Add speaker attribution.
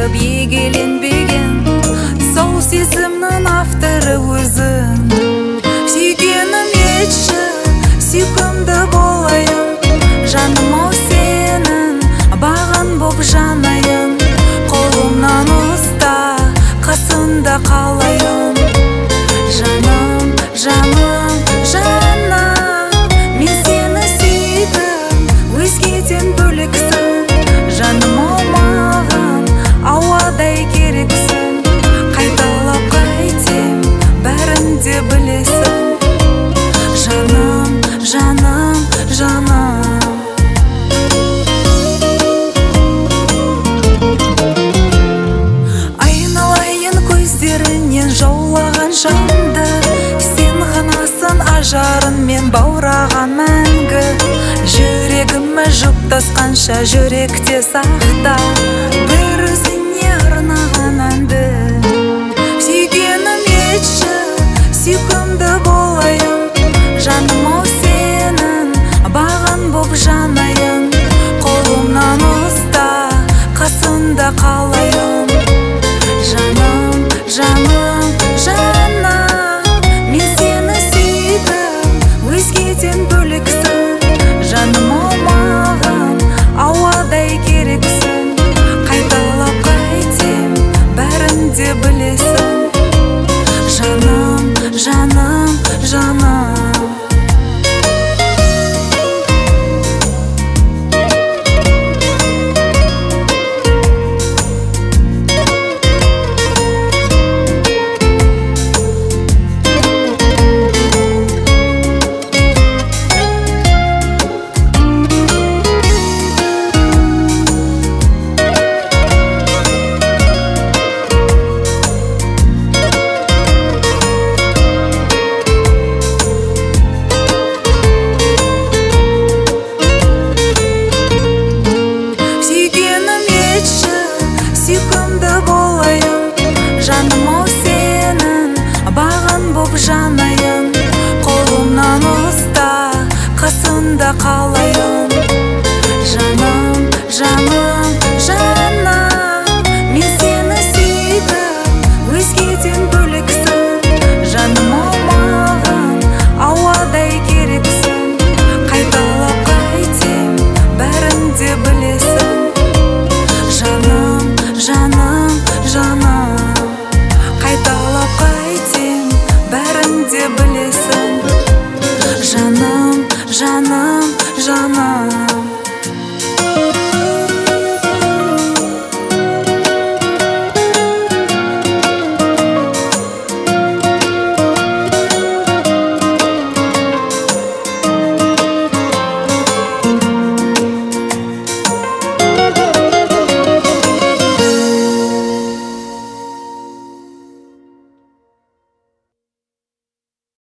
Speaker 1: айтып егеленбеген сол сезімнің авторы өзің. Сүйгенім етші, сүйкімді болайын, жаным ау сенің бағын боп жанайын. Қолымнан ұста, қасында қалайын. Жаным, жаным, жаным, мен сені сүйдім, өзгеден бөлексің. Жаным ау маған ауадай керексің. Қайталап қайтем, бәрін де білесің. Жаным, жаным, жаным. Айналайын көздерінен жаулаған жанды, сен ғанасың ажарынмен баураған мәңгі. Жүрегіме жұптасқанша жүректе сақта, бір өзіңе арнаған әнді. Сүйгенім етші, сүйкімді болайын, жаным ау сенің бағын боп жанайын. Қолымнан ұста, қасында қалайын. Жаным, жаным, жаным, мен сені сүйдім, өзгеден бөлексің. Жаным ау маған ауадай керексің. Қайталап қайтем, бәрін де білесің. Жаным, жаным, жаным. Сүйкімді болайын, жаным ау сенің бағын боп жанайын. Қолымнан ұста, қасында қалайын. Жаным, жаным, жаным, мен сені сүйдім, өзгеден бөлексің. Жаным ау маған ауадай керексің. Қайталап қайтем, бәрін де білесің. Жаным, жаным, жаным, қайталап қайтем, бәрін де білесің. Жаным, жаным, жаным.